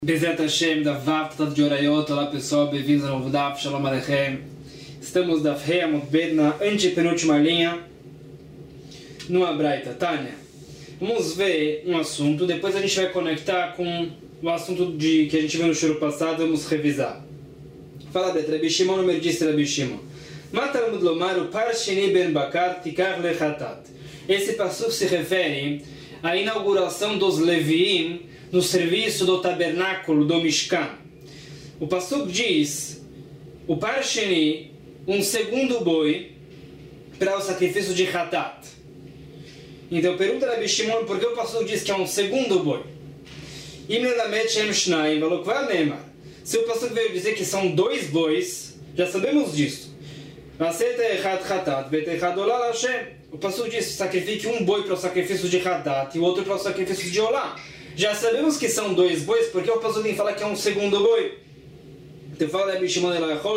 Bezerra Hashem, da Vav, Tatat de Orayot. Olá pessoal, bem-vindos ao novo Daf, Shalom Aleichem. Estamos da Fhei Amotbet na antepenúltima linha, no Abraita, Tânia. Vamos ver um assunto, depois a gente vai conectar com o assunto que a gente viu no show passado, vamos revisar. Fala Betra, Rabi Shimon, número 10, Rabi Shimon. Matar Mudlomar, o Parsheni Ben Bakar, Tikar Lechatat. Esse passuco se refere à inauguração dos Leviim no serviço do tabernáculo do Mishkan. O pastor diz, o Parsheni, um segundo boi para o sacrifício de Hatat. Então pergunta a Rabi Shimon por que o pastor diz que é um segundo boi. Se o pastor veio dizer que são dois bois, já sabemos disso. O pastor diz, sacrifique um boi para o sacrifício de Hatat e o outro para o sacrifício de Olá. Já sabemos que são dois bois, porque o pastor tem que falar que é um segundo boi. Então fala Rabi Shimon,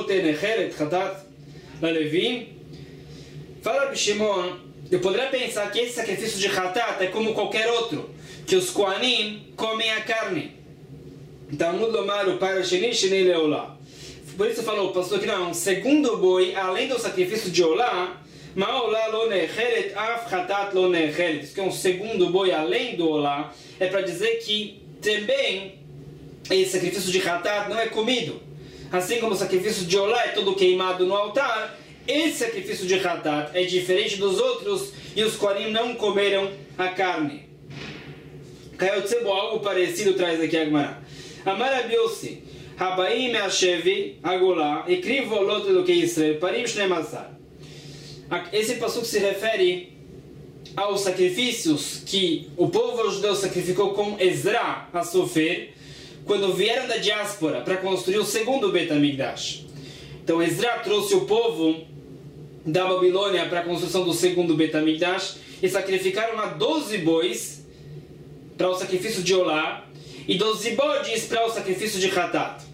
fala Rabi Shimon, eu poderia pensar que esse sacrifício de Hatat é como qualquer outro, que os Kohanim comem a carne. Talmud Lomar, o Parasheni, Shenei Leolá. Por isso falou o pastor que não é um segundo boi, além do sacrifício de Olá, Ma'olá lo necheret, af Hatat lo necheret. Isso que é um segundo boi além do Olá, é para dizer que também esse sacrifício de Hatat não é comido. Assim como o sacrifício de Olá é todo queimado no altar, esse sacrifício de Hatat é diferente dos outros e os Kohanim não comeram a carne. Kayotsebo, algo parecido traz aqui a Gemara. Amar Rabi Yossi, Habaim Me'ashevi, Agolá, Ekriv Volot do que Israel, Parim Shnemassar. Esse passuco se refere aos sacrifícios que o povo judeu sacrificou com Ezra a Sofer quando vieram da diáspora para construir o segundo Bet HaMikdash. Então Ezra trouxe o povo da Babilônia para a construção do segundo Bet HaMikdash e sacrificaram lá 12 bois para o sacrifício de Olá e 12 bodes para o sacrifício de Hatat.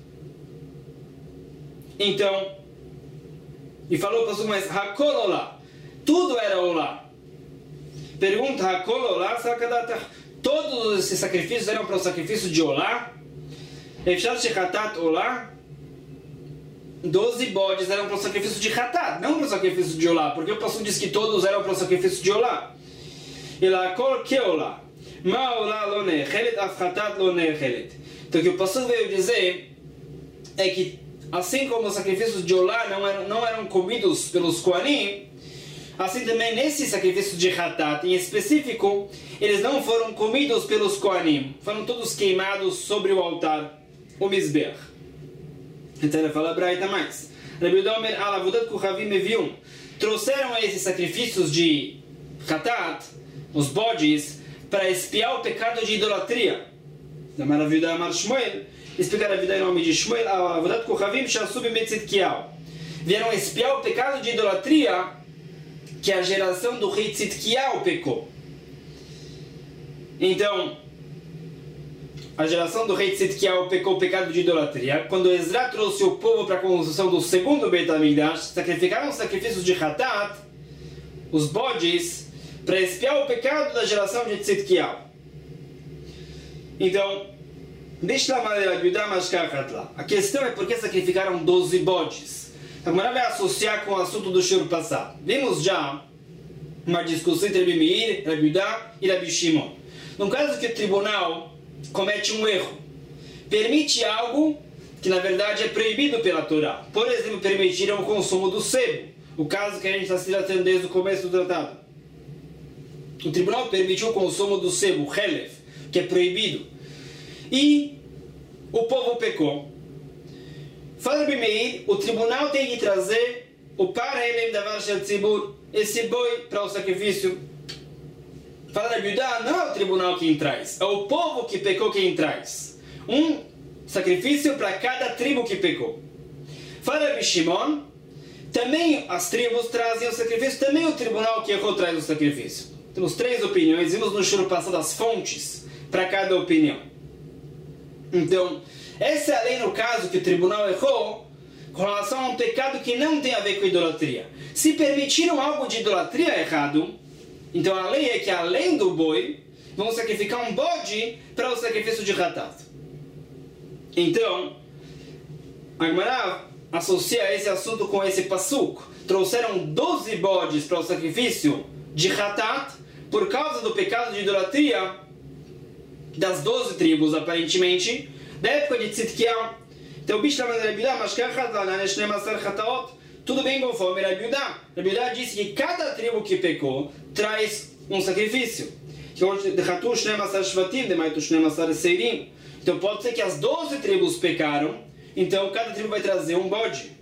Então, e falou para o mas Hakol Olá, tudo era Olá. Pergunta, Hakol Olá, todos esses sacrifícios eram para o sacrifício de Olá? Efshat Shechatat Olá, 12 bodes eram para o sacrifício de Hatat, não para o sacrifício de Olá, porque o pastor diz que todos eram para o sacrifício de Olá. E lá, Hakol que Olá? Ma Olá lo nechelet, af Hatat lo nechelet. Então o que o pastor veio dizer é que assim como os sacrifícios de Olá não eram comidos pelos Kohanim, assim também nesse sacrifício de Hatat em específico, eles não foram comidos pelos Kohanim, foram todos queimados sobre o altar, o Mizbeach. Então ele fala Braita mais. Rabi Udomer alavudat kuchavim mevium. Trouxeram esses sacrifícios de Hatat, os bodes, para espiar o pecado de idolatria. Da maravilha Amar Shmuel, explicar a vida em nome de Shmuel, alavudat kuchavim shasub metzidkiyahu. Vieram espiar o pecado de idolatria que a geração do rei Tzidkiyahu pecou. Então, a geração do rei Tzidkiyahu pecou o pecado de idolatria. Quando Ezra trouxe o povo para a construção do segundo Beit HaMikdash, sacrificaram os sacrifícios de Hatat, os bodes, para expiar o pecado da geração de Tzidkiyahu. Então, deixa lá maneira de a questão é por que sacrificaram 12 bodes. Agora vai associar com o assunto do show passado. Vimos já uma discussão entre Rabi Meir, Rabi Yudá e Rabi Shimon. No caso que o tribunal comete um erro, permite algo que na verdade é proibido pela Torá. Por exemplo, permitiram o consumo do sebo. O caso que a gente está se tratando desde o começo do tratado. O tribunal permitiu o consumo do sebo, o helef, que é proibido. E o povo pecou. Fala Rabi Meir, o tribunal tem que trazer o parelem da Varshel Tzibur, esse boi para o sacrifício. Fala Rabi Yudá, não é o tribunal quem traz, é o povo que pecou quem traz. Um sacrifício para cada tribo que pecou. Fala Rabi Shimon, também as tribos trazem o sacrifício, também o tribunal que errou traz o sacrifício. Temos 3 opiniões, vimos no show passado as fontes para cada opinião. Então, essa é a lei no caso que o tribunal errou com relação a um pecado que não tem a ver com idolatria. Se permitiram algo de idolatria errado, então a lei é que além do boi, vão sacrificar um bode para o sacrifício de Hatat. Então, a Gemara associa esse assunto com esse pasuk. Trouxeram 12 bodes para o sacrifício de Hatat por causa do pecado de idolatria das 12 tribos, aparentemente, da época de Tzidkiah. Então, tudo bem conforme Rabi Yudá. Rabi Yudá disse que cada tribo que pecou traz um sacrifício. Então pode ser que as 12 tribos pecaram, então cada tribo vai trazer um bode.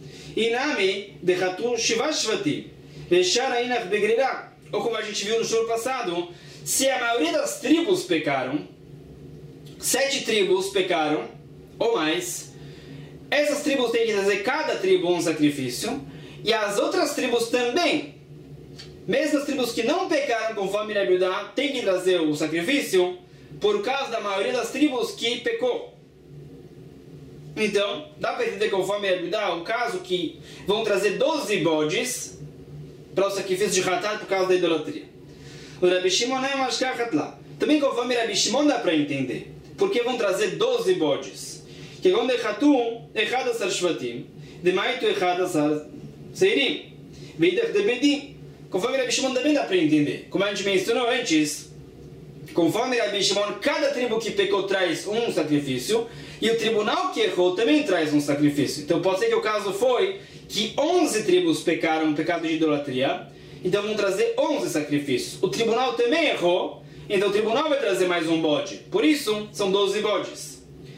Ou como a gente viu no show passado, se a maioria das tribos pecaram, 7 tribos pecaram, ou mais, essas tribos têm que trazer cada tribo um sacrifício, e as outras tribos também, mesmo as tribos que não pecaram conforme Rabi Yudá, têm que trazer o sacrifício, por causa da maioria das tribos que pecou. Então, dá para entender conforme Rabi Yudá, o caso que vão trazer 12 bodes para o sacrifício de Hatat por causa da idolatria. O Rabi Shimon não é mais lá. Também conforme Rabi Shimon dá para entender. Porque vão trazer 12 bodes. Que quando é Hatum, Echad Asar Shvatim, de Maitu Echad Asar Seirim, Veidach de Bedim. Conforme Rabi Shimon também dá para entender. Como a gente mencionou antes, conforme Rabi Shimon, cada tribo que pecou traz um sacrifício, e o tribunal que errou também traz um sacrifício. Então pode ser que o caso foi que 11 tribos pecaram um pecado de idolatria, então vão trazer 11 sacrifícios. O tribunal também errou, então o tribunal vai trazer mais um bode. Por isso, são 12 bodes.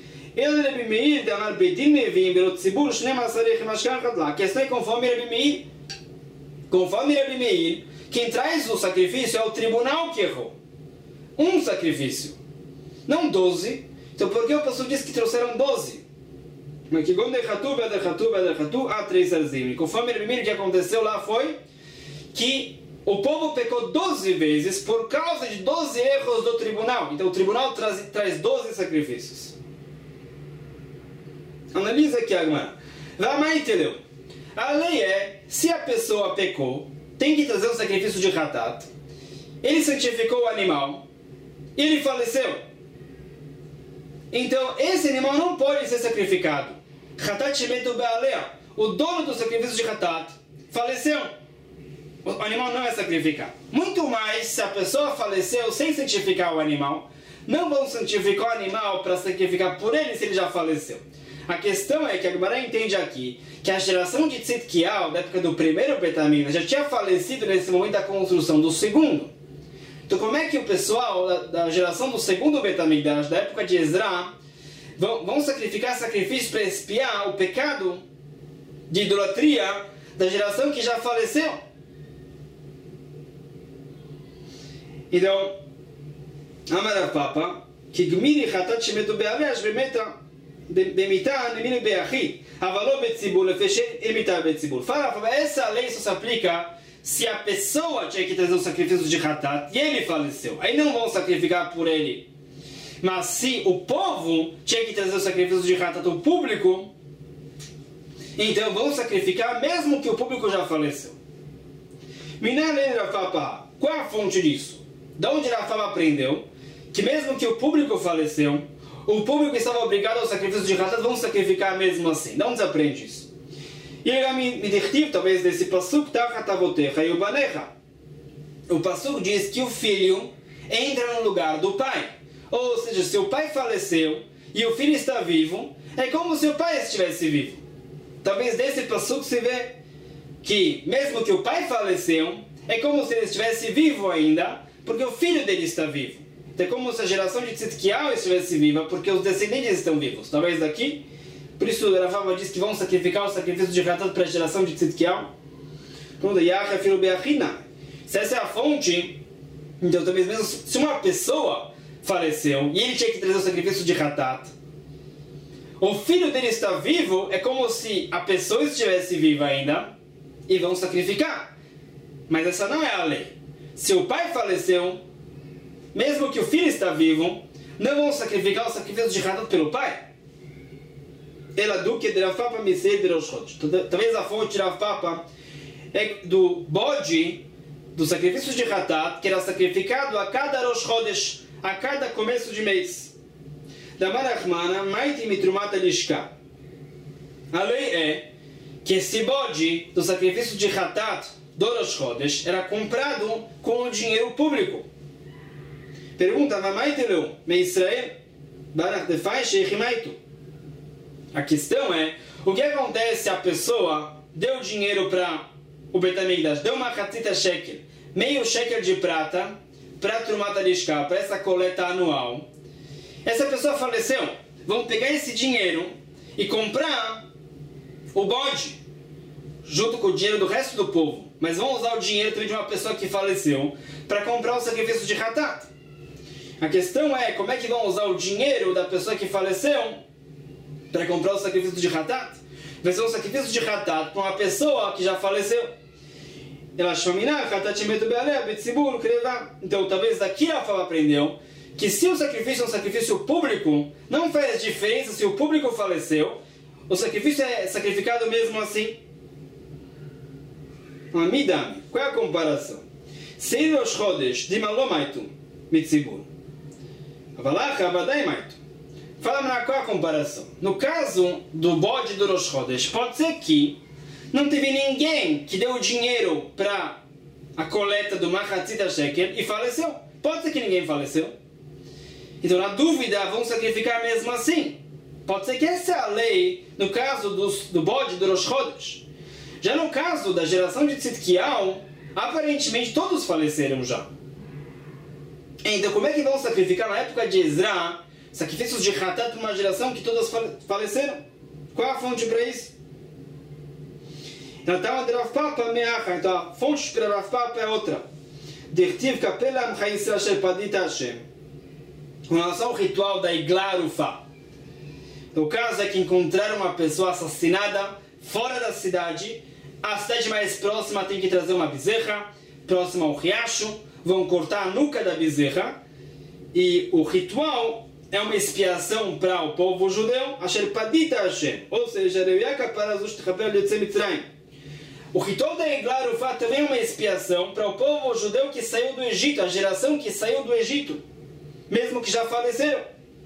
A questão é conforme Rabi Meir. Conforme Rabi Meir, quem traz o sacrifício é o tribunal que errou. Um sacrifício, não 12. Então por que o pastor diz que trouxeram 12? Há 3 arzim. Conforme Rabi Meir, o que aconteceu lá foi que o povo pecou 12 vezes por causa de 12 erros do tribunal. Então o tribunal traz 12 sacrifícios. Analisa aqui agora. Vai entendeu? A lei é, se a pessoa pecou, tem que trazer um sacrifício de Hatat. Ele santificou o animal e ele faleceu. Então esse animal não pode ser sacrificado. Hatat shemetu be'alea. O dono do sacrifício de Hatat faleceu. O animal não é sacrificado. Muito mais, se a pessoa faleceu sem santificar o animal, não vão santificar o animal para sacrificar por ele se ele já faleceu. A questão é que a Gemara entende aqui que a geração de Tzidkiah, da época do primeiro Beit HaMikdash, já tinha falecido nesse momento da construção do segundo. Então como é que o pessoal da geração do segundo Beit HaMikdash, da época de Ezra, vão sacrificar sacrifício para expiar o pecado de idolatria da geração que já faleceu? Então, Amar Papa, que Gmiri Hatat Shemetu Be'avesh Bemeta Bemita Nemini Be'achi Avaló Betzibur Lefeche Emita Betzibur. Fala, essa lei só se aplica se a pessoa tinha que trazer o sacrifício de Hatat e ele faleceu. Aí não vão sacrificar por ele. Mas se o povo tinha que trazer o sacrifício de Hatat, o público, então vão sacrificar mesmo que o público já faleceu. Minalei Rafapa, qual é a fonte disso? Da onde Rafapa aprendeu que mesmo que o público faleceu, o público estava obrigado ao sacrifício de Hatat, vão sacrificar mesmo assim. Da onde se aprende isso? E ele talvez desse pasuk, o pasuk diz que o filho entra no lugar do pai. Ou seja, se o pai faleceu e o filho está vivo, é como se o pai estivesse vivo. Talvez desse pasuk se vê que mesmo que o pai faleceu, é como se ele estivesse vivo ainda, porque o filho dele está vivo. Então é como se a geração de Tzidkiah estivesse viva, porque os descendentes estão vivos. Talvez daqui, por isso Rafava diz que vão sacrificar o sacrifício de Hatat para a geração de Tzidkiah. Se essa é a fonte, então talvez mesmo se uma pessoa faleceu e ele tinha que trazer o sacrifício de Hatat, o filho dele está vivo, é como se a pessoa estivesse viva ainda e vão sacrificar. Mas essa não é a lei. Se o pai faleceu, mesmo que o filho está vivo, não vão sacrificar o sacrifício de Hatat pelo pai. Talvez a fonte de Rav Papa é do bode do sacrifício de Hatat, que era sacrificado a cada Rosh Chodesh, a cada começo de mês. da Marachmana, Maiti Mitrumata Lishka. A lei é que esse bode do sacrifício de Hatat do Rosh Chodesh era comprado com o dinheiro público. Pergunta, Vamaiteleu, me Israel, Barach defai Sheichimaitu. A questão é, o que acontece se a pessoa deu dinheiro para o Beit HaMikdash, deu uma Hatzita Shekel, meio shekel de prata, para Trumat Lishka, para essa coleta anual. Essa pessoa faleceu. Vão pegar esse dinheiro e comprar o bode, junto com o dinheiro do resto do povo. Mas vão usar o dinheiro também de uma pessoa que faleceu para comprar o sacrifício de Hatat. A questão é, como é que vão usar o dinheiro da pessoa que faleceu para comprar o sacrifício de Hatat? Vai ser um sacrifício de Hatat para uma pessoa que já faleceu. Então, talvez daqui a Rafa aprendeu que se o sacrifício é um sacrifício público, não faz diferença se o público faleceu, o sacrifício é sacrificado mesmo assim. Amidami, qual é a comparação? Se Rosh Chodesh de Malomaitu Mitzibur, Avalacha Abadai Maitu. Fala-me qual é a comparação. No caso do bode do Rosh Chodesh, pode ser que não teve ninguém que deu dinheiro para a coleta do Machatzita Shekel e faleceu. Pode ser que ninguém faleceu. Então, na dúvida, vão sacrificar mesmo assim. Pode ser que essa é a lei no caso do bode do Rosh Chodesh. Já no caso da geração de Tzidkiyahu, aparentemente todos faleceram já. Então, como é que vão sacrificar na época de Ezra sacrifícios de Hatat para uma geração que todas faleceram? Qual é a fonte para isso? Então a fonte para Rav Papa é outra. Com relação ao ritual da Iglarufá. O caso é que encontraram uma pessoa assassinada fora da cidade. A cidade mais próxima tem que trazer uma bezerra, próxima ao riacho, vão cortar a nuca da bezerra. E o ritual é uma expiação para o povo judeu, ou seja, o ritual da Iglarufá também é uma expiação para o povo judeu que saiu do Egito, a geração que saiu do Egito, mesmo que já faleceram.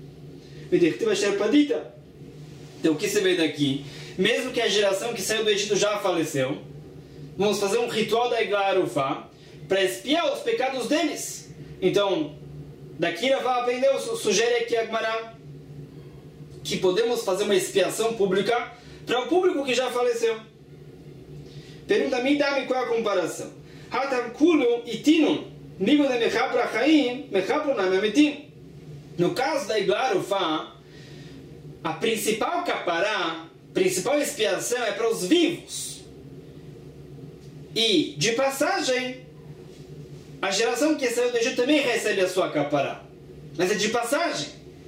Então o que você vê daqui? Mesmo que a geração que saiu do Egito já faleceu, vamos fazer um ritual da Iglarufá para expiar os pecados deles. Então, daqui Rav aprendeu, sugere aqui a Gemara que podemos fazer uma expiação pública para o público que já faleceu. Pergunta a mim, dá-me qual é a comparação. No caso da Iglarufá, a principal capará, principal expiação é para os vivos. E, de passagem, a geração que saiu do Egito também recebe a sua capará. Mas é de passagem.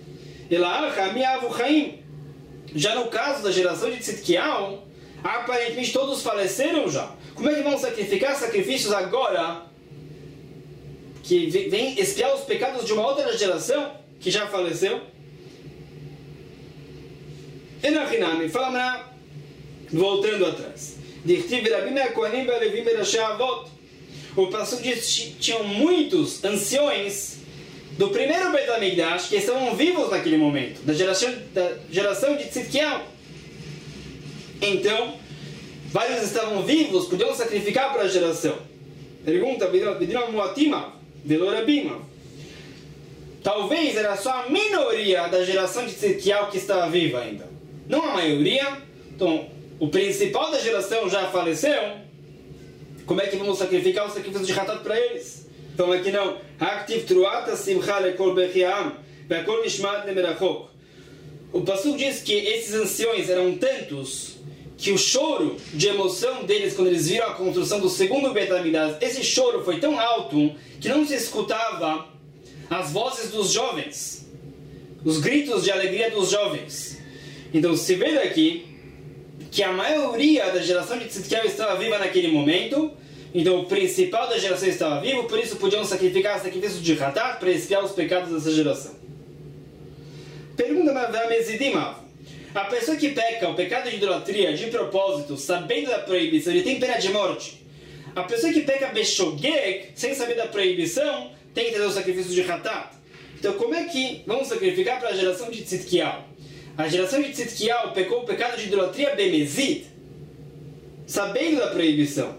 Já no caso da geração de Tzidkiyahu, aparentemente todos faleceram já. Como é que vão sacrificar sacrifícios agora que vem expiar os pecados de uma outra geração que já faleceu? Enachinami, fala voltando atrás. O pastor diz que tinham muitos anciões do primeiro Beit HaMikdash que estavam vivos naquele momento, da geração de Tzidkiyahu. Então, vários estavam vivos, podiam sacrificar para a geração. Pergunta, talvez era só a minoria da geração de Tzidkiyahu que estava viva ainda. Não a maioria. Então, o principal da geração já faleceu. Como é que vamos sacrificar o sacrifício de Hatat para eles? Então aqui não. O pastor diz que esses anciões eram tantos que o choro de emoção deles quando eles viram a construção do segundo Beit HaMikdash, esse choro foi tão alto que não se escutava as vozes dos jovens, os gritos de alegria dos jovens. Então se vê daqui que a maioria da geração de Tzidkiyahu estava viva naquele momento. Então o principal da geração estava vivo, por isso podiam sacrificar sacrifício de Hatat para expiar os pecados dessa geração. Pergunta a pessoa que peca o pecado de idolatria de propósito, sabendo da proibição, ele tem pena de morte. A pessoa que peca Beshogeg, sem saber da proibição, tem que trazer o sacrifício de Hatat. Então como é que vamos sacrificar para a geração de Tzidkiyahu? A geração de Tzidkiyahu pecou o pecado de idolatria Bemezid, sabendo da proibição.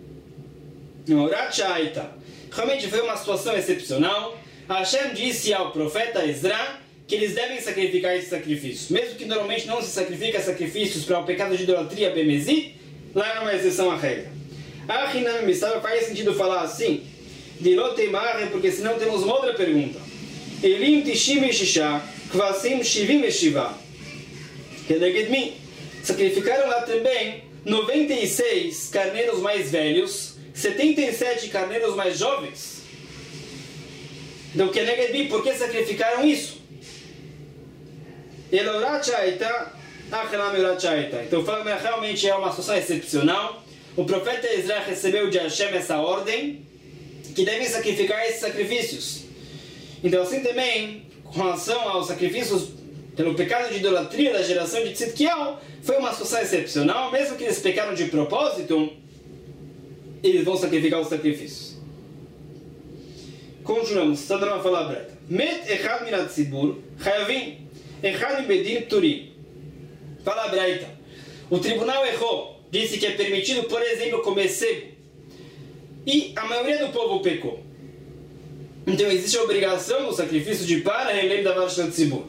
Realmente foi uma situação excepcional. Hashem disse ao profeta Ezra que eles devem sacrificar esses sacrifícios. Mesmo que normalmente não se sacrifica sacrifícios para o pecado de idolatria Bemezid, lá é uma exceção à regra. Achinam Misava faz sentido falar assim, de Lotemare, porque senão temos uma outra pergunta. Elim Tishim Eshisha, Kvasim Shivim Eshiva. Kenegedmi. Sacrificaram lá também 96 carneiros mais velhos, 77 carneiros mais jovens. Então, Kenegedmi, por que sacrificaram isso? Então, realmente é uma situação excepcional. O profeta Ezra recebeu de Hashem essa ordem, que devem sacrificar esses sacrifícios. Então, assim também, com relação aos sacrifícios pelo pecado de idolatria da geração de Tzidkiyahu, foi uma situação excepcional. Mesmo que eles pecaram de propósito, eles vão sacrificar os sacrifícios. Continuamos, está dando uma palavra. Met echad min hatzibur, chayavim, echad min bedin pturim. Fala Braita. O tribunal errou, disse que é permitido, por exemplo, comer sebo. E a maioria do povo pecou. Então existe a obrigação do sacrifício de para e lembra da Varshat Tzibur.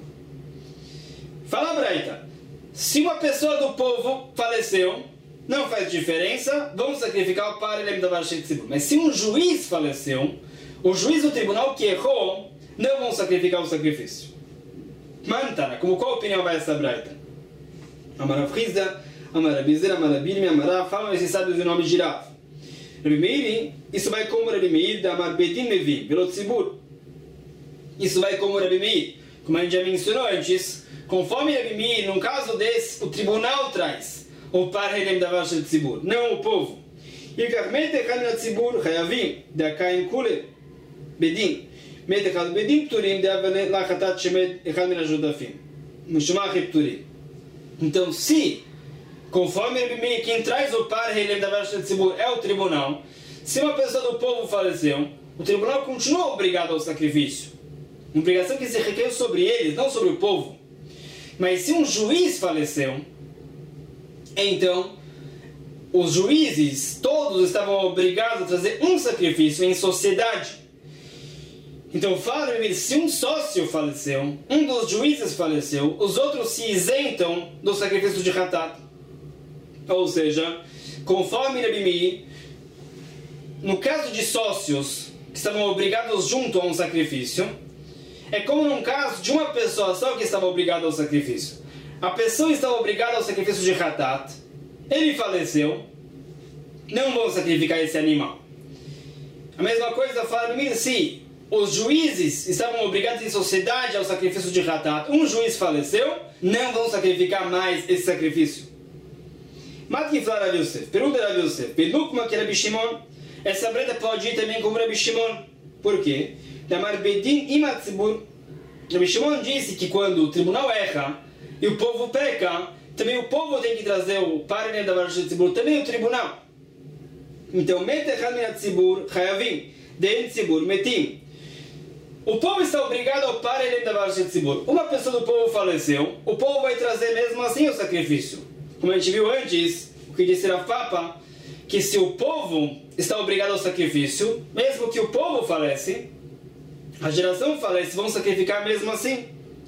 Fala Braita. Se uma pessoa do povo faleceu, não faz diferença, vamos sacrificar o para e lembra da Varshat Tzibur. Mas se um juiz faleceu, o juiz do tribunal que errou, não vão sacrificar o sacrifício. Mantana, como qual opinião vai essa Braita? Amarav Rizda, Amarav Bizer, Amarav Birmi, Amarav, falam esses sábios do nome de Rav. Rabi Meir, isso vai como Rabi Meir da Amar Bedin Mevi, pelo Tzibur. Isso vai como Rabi Meir, como a gente já mencionou antes, conforme Rabi Meir, num caso desse, o tribunal traz o par Helem da Varshat Tzibur, não o povo. E Karmet Echad Min Tzibur, Chayavim, da Kain Kule, Bedin, Met Echad Bedin Pturim, da Avane Lachatat Shemet Echad Min Ajudafim, Mushmach Pturim. Então, se conforme Rabi Meir, quem traz o par Helem da Varshat Tzibur é o tribunal, se uma pessoa do povo faleceu, o tribunal continua obrigado ao sacrifício. Uma obrigação que se recaiu sobre eles, não sobre o povo. Mas se um juiz faleceu, então os juízes todos estavam obrigados a trazer um sacrifício em sociedade. Então fala, se um sócio faleceu, um dos juízes faleceu, os outros se isentam do sacrifício de Hatat. Ou seja, conforme Rabi Meir, no caso de sócios que estavam obrigados junto a um sacrifício, é como num caso de uma pessoa só que estava obrigada ao sacrifício. A pessoa estava obrigada ao sacrifício de Hatat, ele faleceu, não vão sacrificar esse animal. A mesma coisa fala Rabi Meir, se os juízes estavam obrigados em sociedade ao sacrifício de Hatat, um juiz faleceu, não vão sacrificar mais esse sacrifício. Matkiflar Rav Yosef, pergunta Rav Yosef, Pedukma que Rabi Shimon, essa breta pode ir também como Rabi Shimon. Por quê? Damar Bedin Imatzibur. Rabi Shimon disse que quando o tribunal erra e o povo peca, também o povo tem que trazer o parne da Varshat Tzibur, também o tribunal. Então, Metechad Min Tzibur, Chayavim, Den Tzibur, Metim. O povo está obrigado ao parne da Varshat Tzibur. Uma pessoa do povo faleceu, o povo vai trazer mesmo assim o sacrifício. Como a gente viu antes, o que disse Rav Papa, que se o povo está obrigado ao sacrifício, mesmo que o povo falece, a geração falece, vão sacrificar mesmo assim.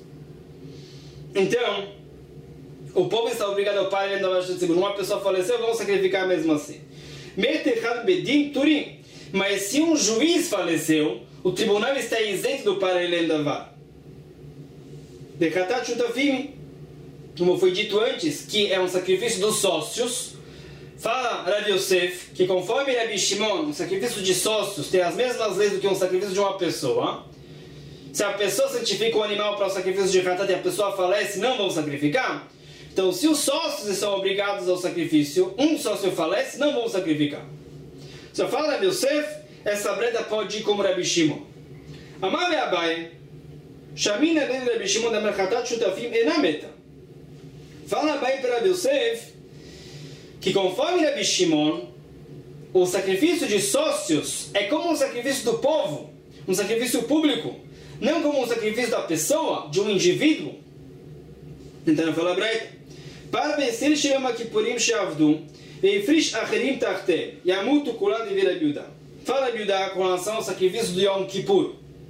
Então, o povo está obrigado ao pai da Varshat Tzibur. Uma pessoa faleceu, vão sacrificar mesmo assim. Metechad Bedin Turim. Mas se um juiz faleceu, o tribunal está isento do paralelo da vara. Dechatat Shutafim, como foi dito antes, que é um sacrifício dos sócios. Fala Rav Yosef que conforme Rabi Shimon, o sacrifício de sócios tem as mesmas leis do que um sacrifício de uma pessoa. Se a pessoa santifica o animal para o sacrifício de Hatat e a pessoa falece, não vão sacrificar. Então, se os sócios estão obrigados ao sacrifício, um sócio falece, não vão sacrificar. Se fala Rav Yosef, essa breta pode ir como Rabi Shimon. Amar Abai, Shamina de Rabi Shimon da Merchatat Shutafim enameta. Fala Abai para Rabi Yosef que conforme Rabi Shimon, o sacrifício de sócios é como um sacrifício do povo, um sacrifício público. não como um sacrifício da pessoa, de um indivíduo. Então fala Braita, para vencer Shema Kippurim Sheavdu, Veifrish Acherim Tarte, Yamutu Kulan de Vira Biudá. Fala Biudá com relação ao sacrifício do Yom Kippur.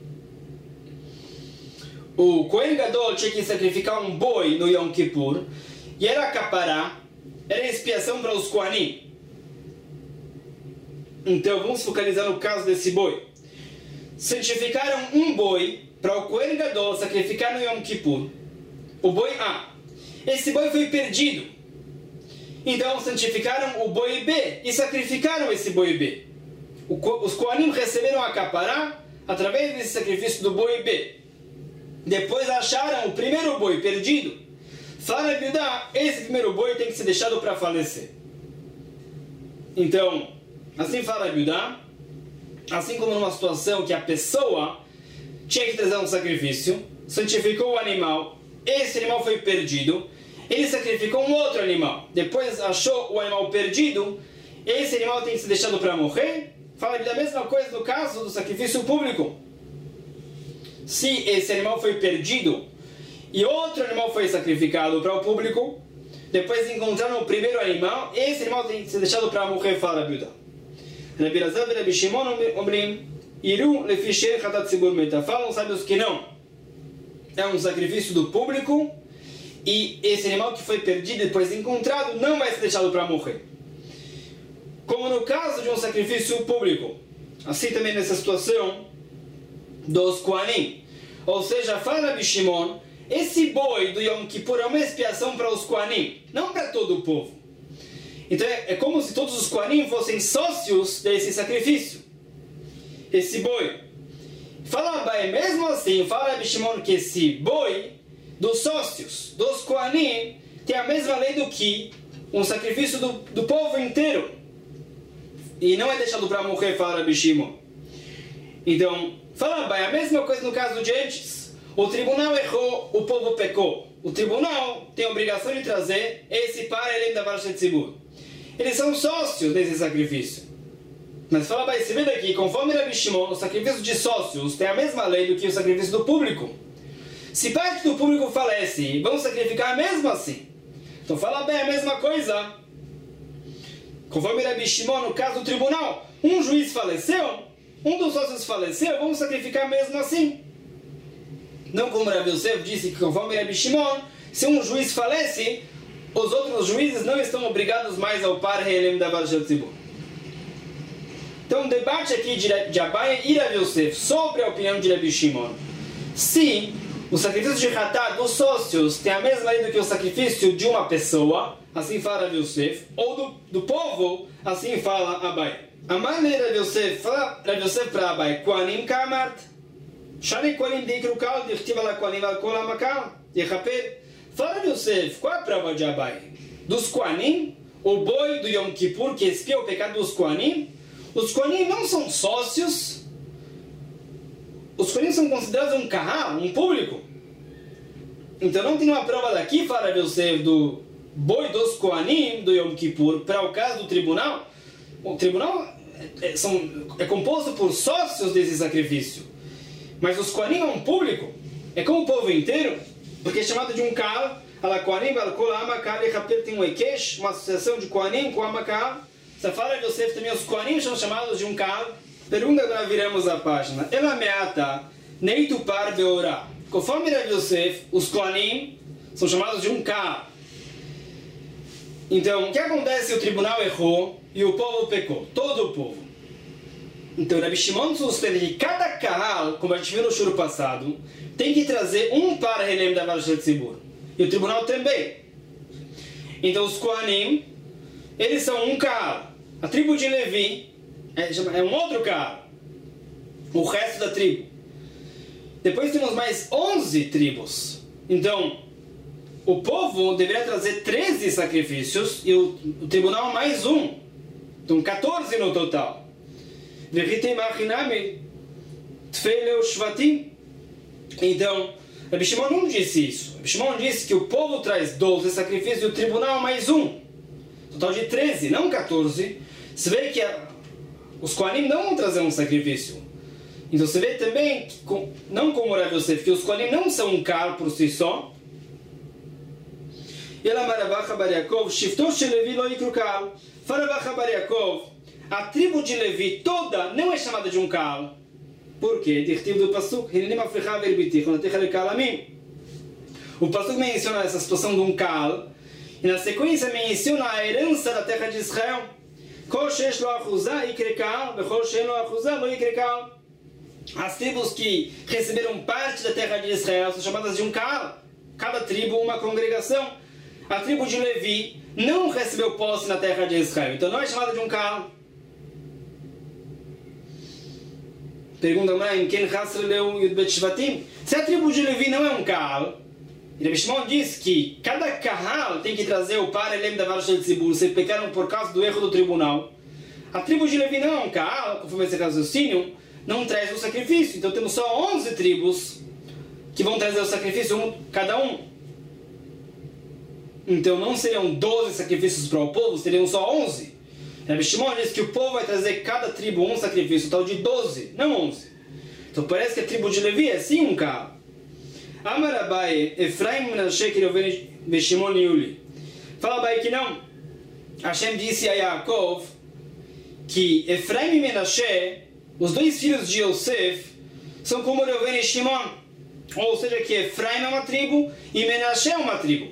O Kohen Gadol tinha que sacrificar um boi no Yom Kippur, e era capará, era expiação para os Kohanim. Então vamos focalizar no caso desse boi. Santificaram um boi para o Kohen Gadol sacrificar no Yom Kippur. O boi A. Esse boi foi perdido. Então santificaram o boi B e sacrificaram esse boi B. Os Kohanim receberam a capará através desse sacrifício do boi B. Depois acharam o primeiro boi perdido. Fala Biudá, esse primeiro boi tem que ser deixado para falecer. Então, assim fala Biudá, assim como numa situação que a pessoa tinha que trazer um sacrifício, santificou o animal, esse animal foi perdido, ele sacrificou um outro animal, depois achou o animal perdido, esse animal tem que ser deixado para morrer. Fala da mesma coisa no caso do sacrifício público. Se esse animal foi perdido e outro animal foi sacrificado para o público, depois encontraram o primeiro animal, esse animal tem que ser deixado para morrer. Fala Biudá. Rabi Elazar e Rabi Shimon omrim, iru lefi she'en chatat tzibur meta. Falam sábios que não. É um sacrifício do público e esse animal que foi perdido e depois encontrado não vai ser deixado para morrer. Como no caso de um sacrifício público, assim também nessa situação dos Kohanim. Ou seja, fala Rabi Shimon, esse boi do Yom Kippur é uma expiação para os Kohanim, não para todo o povo. Então é como se todos os Kohanim fossem sócios desse sacrifício. Esse boi. Fala Abai, mesmo assim, fala Rabi Shimon que esse boi dos sócios, dos Kohanim, tem a mesma lei do que um sacrifício do povo inteiro. E não é deixado para morrer, fala Rabi Shimon. Então, fala Abai, a mesma coisa no caso de antes. O tribunal errou, o povo pecou. O tribunal tem a obrigação de trazer esse para ele da Varshet Tzibur. Eles são sócios desse sacrifício. Mas fala Abai, se vê daqui, conforme Rabi Shimon, o sacrifício de sócios tem a mesma lei do que o sacrifício do público. Se parte do público falece, vão sacrificar mesmo assim. Então fala Abai, a mesma coisa. Conforme Rabi Shimon, no caso do tribunal, um juiz faleceu, um dos sócios faleceu, vamos sacrificar mesmo assim. Não como Rabi Yosef disse que conforme Rabi Shimon, se um juiz falece, os outros juízes não estão obrigados mais ao par Helem da Varshet Tzibur. Então, o debate aqui de Abai e Rabi Yosef sobre a opinião de Rabi Shimon. Se o sacrifício de Hatat dos sócios tem a mesma lei do que o sacrifício de uma pessoa, assim fala Rabi Yosef, ou do povo, assim fala Abai. Amar le Rabi Yosef, fala Rabi Yosef para Abai, Kohanim kamart, Shane Kohanim deikru kal, dichtiva la Kohanim al kol hamakal, yechaper. Fala Rabi Yosef, qual é a prova de Abai? Dos Kohanim, o boi do Yom Kippur que expia o pecado dos Kohanim? Os Kohanim não são sócios. Os Kohanim são considerados um kahal, um público. Então não tem uma prova daqui, fala Rabi Yosef, do boi dos Kohanim, do Yom Kippur, para o caso do tribunal. O tribunal é composto por sócios desse sacrifício. Mas os Kohanim é um público. É como o povo inteiro, porque é chamado de um kahal. Ala Kohanim, al kol hamakal, e tem um ekesh, uma associação de Kohanim com hamakal. Você fala de Yosef também, os Kohanim são chamados de um kahal. Pergunta, agora viramos a página. Ela meata, neitu par beorá. Conforme Rabi Yosef, os Kohanim são chamados de um kahal. Então, o que acontece se o tribunal errou e o povo pecou? Todo o povo. Então, Rabi Shimon suspende que cada kahal, como a gente viu no shur passado, tem que trazer um par Helem da Varshet Tzibur. E o tribunal também. Então, os Kohanim, eles são um kahal. A tribo de Levi é um outro kahal. O resto da tribo. Depois temos mais 11 tribos. Então, o povo deveria trazer 13 sacrifícios e o tribunal mais um. Então, 14 no total. Então, Rabi Shimon não disse isso. Rabi Shimon disse que o povo traz 12 sacrifícios e o tribunal mais um. Total de 13, não 14. Você vê que os Kohanim não vão trazer um sacrifício. Então você vê também, não como Rav Yosef, que os Kohanim não são um Kal por si só. Fala Rav Bar Yaakov, a tribo de Levi toda não é chamada de um Kal. Por quê? Do Pasuk, o Pasuk menciona essa situação de um Kal, e na sequência menciona a herança da terra de Israel. As tribos que receberam parte da terra de Israel são chamadas de um Kal. Cada tribo uma congregação. A tribo de Levi não recebeu posse na terra de Israel, então não é chamada de um Kal. Pergunta Amraim, quem leu Yudbet Shvatim? Se a tribo de Levi não é um Kal, Rabi Shimon diz que cada Kahal tem que trazer o Parelem da Varshel Tzibur, se pecaram por causa do erro do tribunal. A tribo de Levi não é um Kahal, conforme esse raciocínio, não traz o sacrifício. Então temos só 11 tribos que vão trazer o sacrifício, cada um. Então não seriam 12 sacrifícios para o povo, seriam só 11. Rabi Shimon diz que o povo vai trazer cada tribo um sacrifício, tal de 12, não 11. Então parece que a tribo de Levi é sim um Kahal. Amar Abaye, Efraim Menashe Kireuven Shimon e Yuli. Fala Abaye que não. Hashem disse a Yaakov que Efraim e Menashe, os dois filhos de Yosef, são como Reuven e Shimon. Ou seja, que Efraim é uma tribo e Menashe é uma tribo.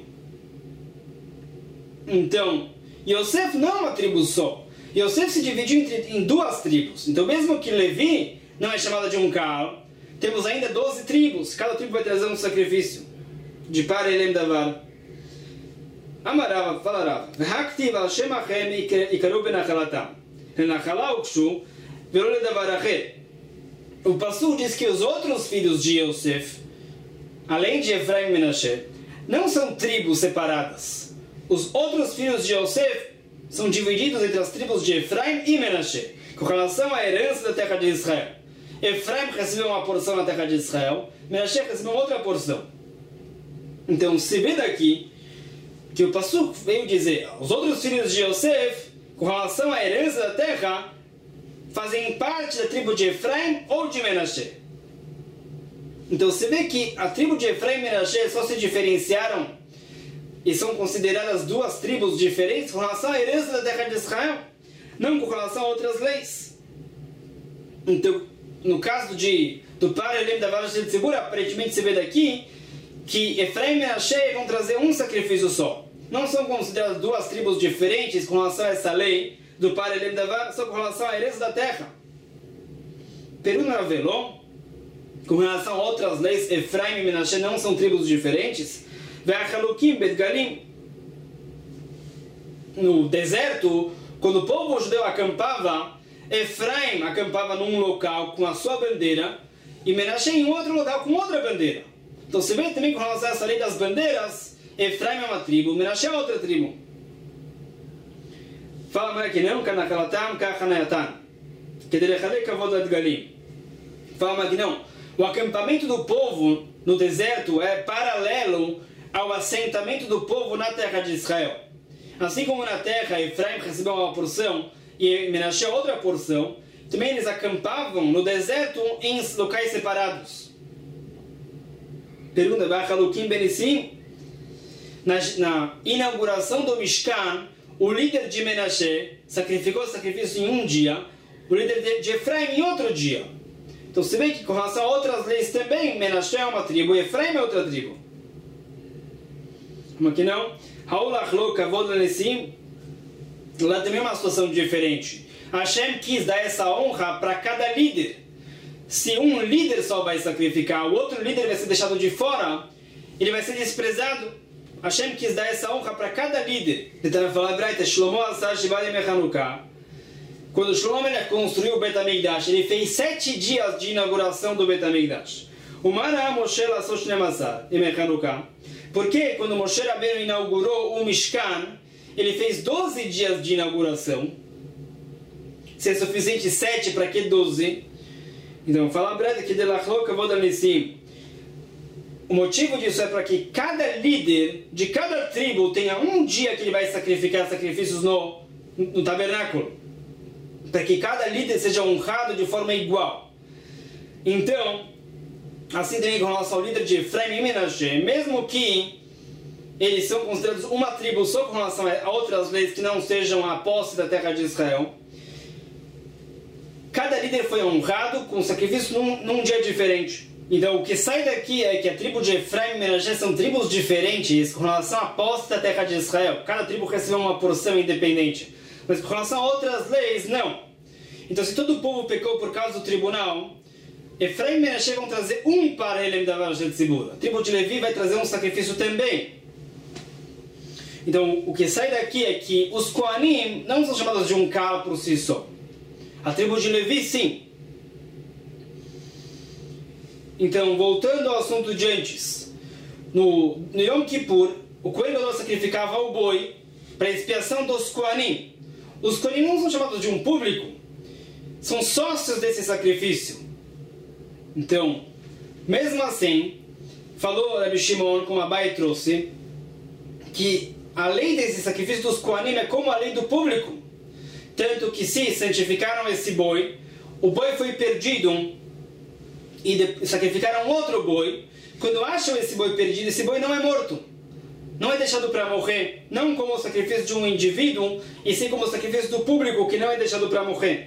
Então, Yosef não é uma tribo só. Yosef se dividiu em duas tribos. Então, mesmo que Levi não é chamada de um Kahal, temos ainda 12 tribos. Cada tribo vai trazer um sacrifício de Parelem Davar. Amarava, falarava. V'haktiv al shem achem ikaru benachalatam. Lenachalá ukshu velo ledavar acher. O Pasuk diz que os outros filhos de Yosef, além de Efraim e Menashe, não são tribos separadas. Os outros filhos de Yosef são divididos entre as tribos de Efraim e Menashe, com relação à herança da terra de Israel. Efraim recebeu uma porção na terra de Israel, Menashe recebeu outra porção. Então se vê daqui que o Pasuk veio dizer, os outros filhos de Yosef, com relação à herança da terra, fazem parte da tribo de Efraim ou de Menashe. Então se vê que a tribo de Efraim e Menashe só se diferenciaram e são consideradas duas tribos diferentes com relação à herança da terra de Israel, não com relação a outras leis. Então, no caso do Parelem da Varshel Tzibur, aparentemente se vê daqui que Efraim e Menashe vão trazer um sacrifício só. Não são consideradas duas tribos diferentes com relação a essa lei do Parelem da Var, só com relação à herança da terra. Pergunta Velon, com relação a outras leis, Efraim e Menashe não são tribos diferentes? Ve'achalukim betgalim. No deserto, quando o povo judeu acampava, Efraim acampava num local com a sua bandeira e Menashe em outro local com outra bandeira. Então se vê também com relação a essa lei das bandeiras, Efraim é uma tribo, Menashe é outra tribo. Fala mais que não, kanachalatam kachanayatan, que delechalei kavod adgalim. Fala mais que não, o acampamento do povo no deserto é paralelo ao assentamento do povo na terra de Israel. Assim como na terra Efraim recebeu uma porção e Menashe outra porção, também eles acampavam no deserto em locais separados. Pergunta, Bachalukim Benissim, na inauguração do Mishkan, o líder de Menashe sacrificou o sacrifício em um dia, o líder de Efraim em outro dia. Então se vê que com relação a outras leis também, Menashe é uma tribo e Efraim é outra tribo. Como aqui não? Lá também é uma situação diferente. Hashem quis dar essa honra para cada líder. Se um líder só vai sacrificar, o outro líder vai ser deixado de fora, ele vai ser desprezado. Hashem quis dar essa honra para cada líder. Quando Shlomo construiu o Bet HaMikdash, ele fez 7 dias de inauguração do Bet HaMikdash. Porque quando Moshe Rabbeinu inaugurou o Mishkan, ele fez 12 dias de inauguração. Se é suficiente 7, para que 12? Então, fala breve que de lachlo kavod anissim. O motivo disso é para que cada líder de cada tribo tenha um dia que ele vai sacrificar sacrifícios no tabernáculo. Para que cada líder seja honrado de forma igual. Então, assim também com relação ao líder de Efraim e Menashe, mesmo que eles são considerados uma tribo só com relação a outras leis que não sejam a posse da terra de Israel, cada líder foi honrado com sacrifício num dia diferente. Então, o que sai daqui é que a tribo de Efraim e Menashe são tribos diferentes com relação à posse da terra de Israel. Cada tribo recebeu uma porção independente. Mas com relação a outras leis, não. Então, se todo o povo pecou por causa do tribunal, Efraim e Menashe vão trazer um parelem da Varja de Tzibur. A tribo de Levi vai trazer um sacrifício também. Então, o que sai daqui é que os Kohanim não são chamados de um cara por si só. A tribo de Levi, sim. Então, voltando ao assunto de antes, no Yom Kippur, o Kohen Gadol sacrificava o boi para a expiação dos Kohanim. Os Kohanim não são chamados de um público, são sócios desse sacrifício. Então, mesmo assim, falou Rabbi Shimon, como Abai trouxe, que a lei desse sacrifício dos Kohanim é como a lei do público. Tanto que se santificaram esse boi, o boi foi perdido e sacrificaram outro boi. Quando acham esse boi perdido, esse boi não é morto. Não é deixado para morrer. Não como o sacrifício de um indivíduo, e sim como o sacrifício do público, que não é deixado para morrer.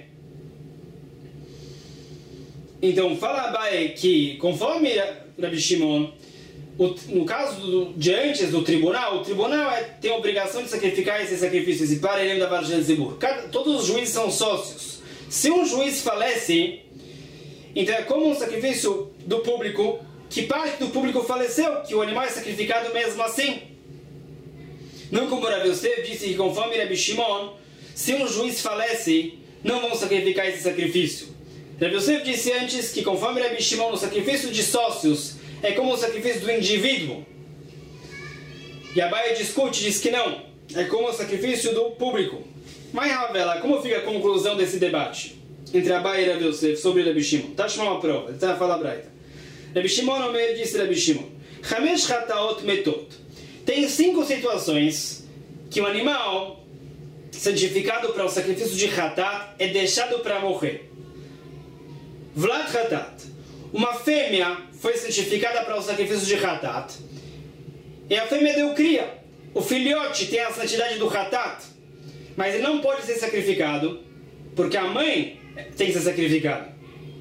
Então, fala Abai que, conforme Rabbi Shimon, no caso de antes do tribunal, o tribunal tem a obrigação de sacrificar esse sacrifício, esse parelém da Varja de Tzibur. Todos os juízes são sócios. Se um juiz falece, então é como um sacrifício do público, que parte do público faleceu, que o animal é sacrificado mesmo assim. Não como Rav Yosef disse que, conforme Rabbi Shimon, se um juiz falece, não vão sacrificar esse sacrifício. Rav Yosef disse antes que, conforme Rabbi Shimon, o sacrifício de sócios é como o sacrifício do indivíduo. E Abai discute, diz que não, é como o sacrifício do público. Mas, Ravela, como fica a conclusão desse debate entre Abai e Rav Yosef sobre Rabbi Shimon? Tá chamando uma prova, ele está a falar braita. Rabbi Shimon, Omer, disse Rabbi Shimon, Chamesh chataot metot. Tem 5 situações que o animal santificado para o sacrifício de chatat é deixado para morrer. Vlad chatat. Uma fêmea foi santificada para o sacrifício de chatat, e a fêmea deu cria. O filhote tem a santidade do chatat, mas ele não pode ser sacrificado, porque a mãe tem que ser sacrificada.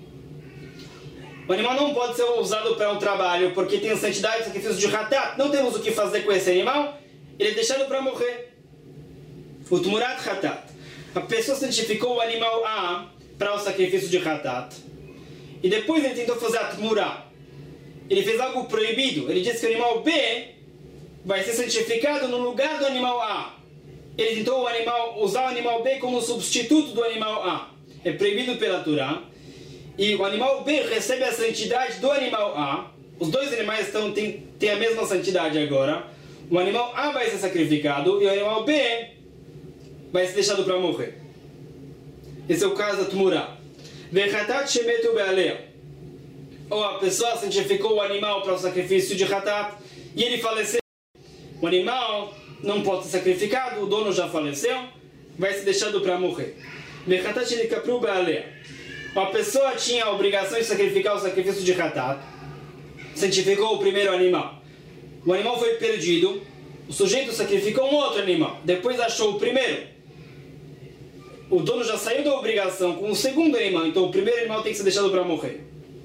O animal não pode ser usado para um trabalho, porque tem a santidade do sacrifício de chatat. Não temos o que fazer com esse animal, ele é deixado para morrer. O tumurat chatat. A pessoa santificou o animal A para o sacrifício de chatat, e depois ele tentou fazer a tmurá. Ele fez algo proibido. Ele disse que o animal B vai ser santificado no lugar do animal A. Ele tentou usar o animal B como substituto do animal A. É proibido pela Torá. E o animal B recebe a santidade do animal A. Os dois animais têm a mesma santidade agora. O animal A vai ser sacrificado e o animal B vai ser deixado para morrer. Esse é o caso da tmurá. Vechatat shemetu be'alea. Ou a pessoa santificou o animal para o sacrifício de chatat e ele faleceu. O animal não pode ser sacrificado, o dono já faleceu, vai ser deixado para morrer. Vechatat shenikapru be'alea. Ou a pessoa tinha a obrigação de sacrificar o sacrifício de chatat, santificou o primeiro animal. O animal foi perdido, o sujeito sacrificou um outro animal, depois achou o primeiro. O dono já saiu da obrigação com o segundo animal, então o primeiro animal tem que ser deixado para morrer.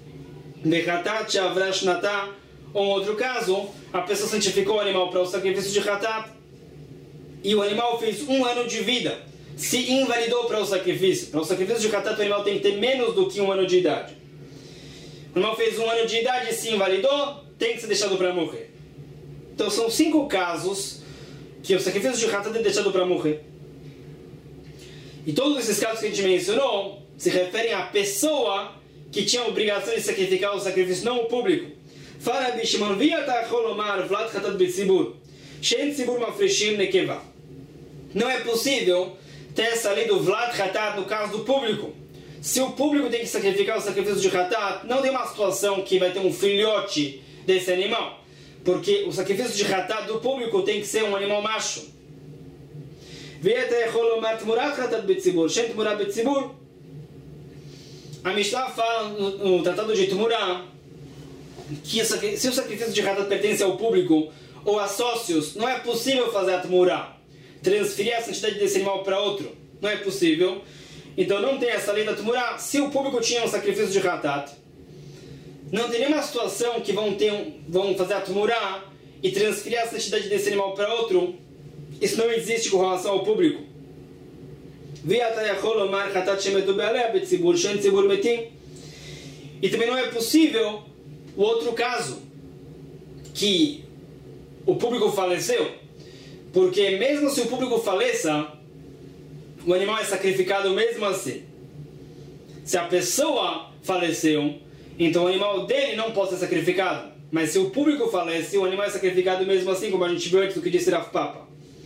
Ou em outro caso, a pessoa santificou o animal para o sacrifício de chatat e o animal fez 1 ano de vida, se invalidou para o sacrifício. Para o sacrifício de chatat, o animal tem que ter menos do que 1 ano de idade. O animal fez 1 ano de idade e se invalidou, tem que ser deixado para morrer. Então são 5 casos que o sacrifício de chatat é deixado para morrer. E todos esses casos que a gente mencionou se referem à pessoa que tinha a obrigação de sacrificar o sacrifício, não o público. Fala Rabbi Shimon, não é possível ter essa lei do Vlad Chatat no caso do público. Se o público tem que sacrificar o sacrifício de Chatat, não tem uma situação que vai ter um filhote desse animal. Porque o sacrifício de Chatat do público tem que ser um animal macho. A Mishnah fala no Tratado de Tumurá que se o sacrifício de Hatat pertence ao público ou a sócios, não é possível fazer a Tumurá, transferir a santidade desse animal para outro. Não é possível. Então não tem essa lei da Tumurá. Se o público tinha um sacrifício de Hatat, não tem nenhuma situação que vão fazer a Tumurá e transferir a santidade desse animal para outro. Isso não existe com relação ao público. E também não é possível o outro caso, que o público faleceu, porque mesmo se o público faleça, o animal é sacrificado mesmo assim. Se a pessoa faleceu, então o animal dele não pode ser sacrificado. Mas se o público falece, o animal é sacrificado mesmo assim, como a gente viu antes do que disse Rav Papa.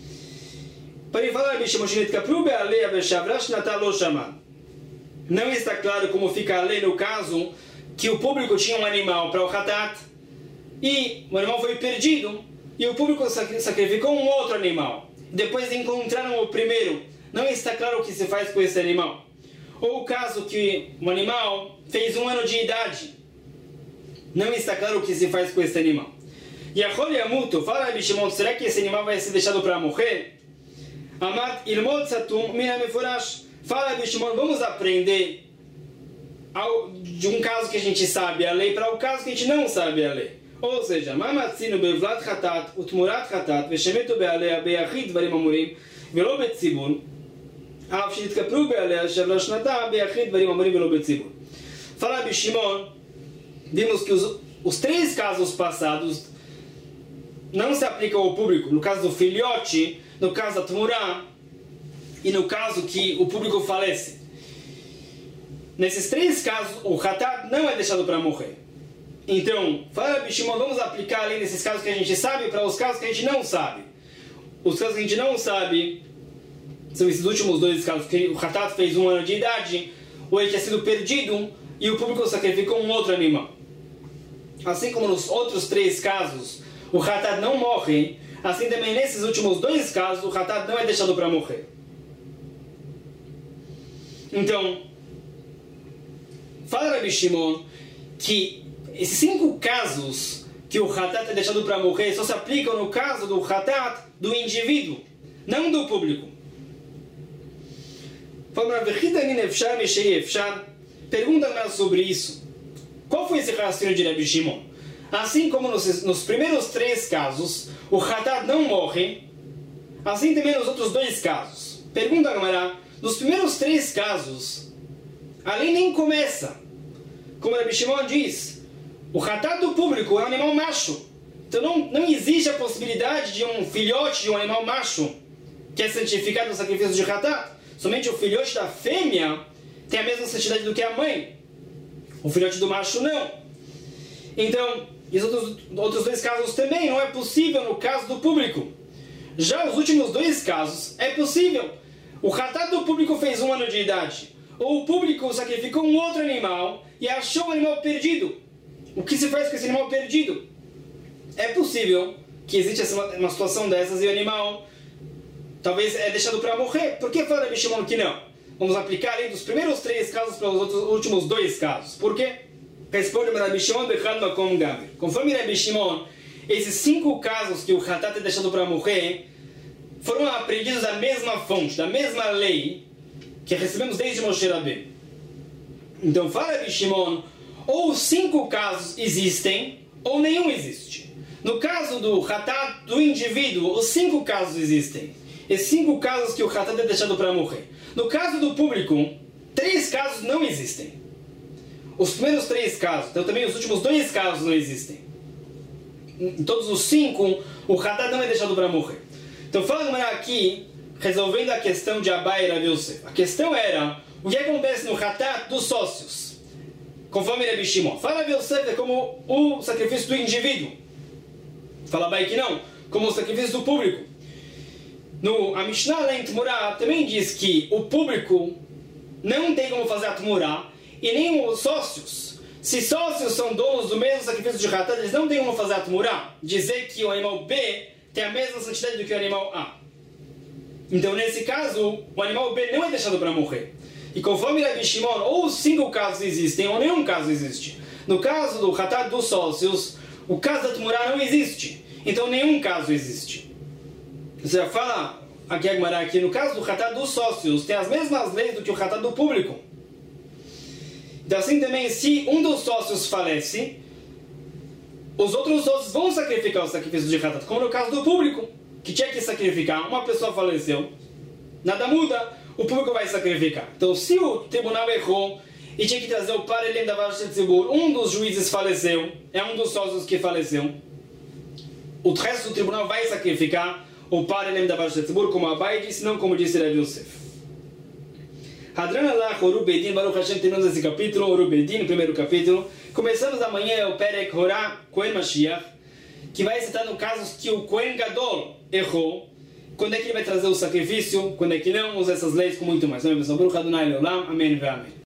Não está claro como fica a lei no caso que o público tinha um animal para o Hatat e o animal foi perdido e o público sacrificou um outro animal. Depois encontraram o primeiro. Não está claro o que se faz com esse animal. Ou o caso que o animal fez 1 ano de idade. Não está claro o que se faz com esse animal. E a Yamuto fala, Rabi Shimon, será que esse animal vai ser deixado para morrer? Amat ilmod satum mina meforash. Fala, Rabi Shimon, vamos aprender de um caso que a gente sabe a lei para o caso que a gente não sabe a lei. Ou seja, mamatzinu bevlat chatat utmurat chatat veshemetu bealea beyachid dvarim amurim velo betzibur av shnitkapru bealea shavla shnata beyachid dvarim amurim velo betzibur. Fala, Rabi Shimon, vimos que os 3 casos passados não se aplicam ao público. No caso do filhote, no caso da Tumurá e no caso que o público falece. Nesses 3 casos, o Hatat não é deixado para morrer. Então, fala, Rabi Shimon, vamos aplicar ali nesses casos que a gente sabe para os casos que a gente não sabe. Os casos que a gente não sabe são esses últimos 2 casos, que o Hatat fez 1 ano de idade, ou ele tinha sido perdido e o público sacrificou um outro animal. Assim como nos outros 3 casos, o Hatat não morre, assim também nesses últimos 2 casos, o Hatat não é deixado para morrer. Então, fala, Rabi Shimon, que esses 5 casos que o Hatat é deixado para morrer só se aplicam no caso do Hatat do indivíduo, não do público. Pergunta mais sobre isso. Qual foi esse raciocínio de Rabi Shimon? Assim como nos primeiros 3 casos, o Hatat não morre, assim também nos outros 2 casos. Pergunta agora, nos primeiros 3 casos, a lei nem começa. Como Rabi Shimon diz, o Hatat do público é um animal macho. Então não existe a possibilidade de um filhote de um animal macho que é santificado no sacrifício de Hatat. Somente o filhote da fêmea tem a mesma santidade do que a mãe. O filhote do macho não. Então, e os outros 2 casos também não é possível no caso do público. Já os últimos 2 casos é possível. O Hatat do público fez 1 ano de idade. Ou o público sacrificou um outro animal e achou um animal perdido. O que se faz com esse animal perdido? É possível que exista uma situação dessas e o animal talvez é deixado para morrer. Por que fala Rabi Shimon que não? Vamos aplicar aí dos primeiros 3 casos para os últimos 2 casos. Por quê? Responde Rabi Shimon Bechad Makom Gamer. Conforme Rabi Shimon, esses 5 casos que o Hatat é deixado para morrer foram aprendidos da mesma fonte, da mesma lei que recebemos desde Moshe Rabbeinu. Então fala Rabi Shimon, ou os 5 casos existem, ou nenhum existe. No caso do Hatat do indivíduo, os 5 casos existem. Esses 5 casos que o Hatat é deixado para morrer. No caso do público, 3 casos não existem. Os primeiros 3 casos, então também os últimos 2 casos não existem. Em todos os 5, o Hatat não é deixado para morrer. Então falando aqui, resolvendo a questão de Abai e Rabi Yosef. A questão era, o que acontece no Hatat dos sócios? Conforme Rabi Shimon. Fala Rabi Yosef é como o sacrifício do indivíduo. Fala Abai que não, como o sacrifício do público. A Mishnah lá em Tumurá também diz que o público não tem como fazer a Tumurá e nem os sócios. Se sócios são donos do mesmo sacrifício de Hatat, eles não têm como fazer a Tumurá. Dizer que o animal B tem a mesma santidade do que o animal A. Então, nesse caso, o animal B não é deixado para morrer. E conforme Rabi Shimon, ou 5 casos existem, ou nenhum caso existe. No caso do Hatat dos sócios, o caso da Tmurá não existe. Então nenhum caso existe. Você já fala aqui, aqui no caso do Hatat dos sócios, tem as mesmas leis do que o Hatat do público. Então assim também, se um dos sócios falece, os outros sócios vão sacrificar o sacrifício de Hatat, como no caso do público, que tinha que sacrificar. Uma pessoa faleceu, nada muda, o público vai sacrificar. Então se o tribunal errou e tinha que trazer o Parelem da Varshet Tzibur, um dos juízes faleceu, é um dos sócios que faleceu, o resto do tribunal vai sacrificar o Parelem da Varshet Tzibur, como Abai disse, não como disse Rav Yosef. Hadran Allah, Oru Bedin, Baruch Hashem, terminamos esse capítulo, Oru Bedin, o primeiro capítulo. Começamos amanhã o Perek Horá, Kohen Mashiach, que vai citar no caso que o Kohen Gadol errou, quando é que ele vai trazer o sacrifício, quando é que não, usa essas leis com muito mais. Amém, pessoal? Baruch Adonai Leolam, amém, amém.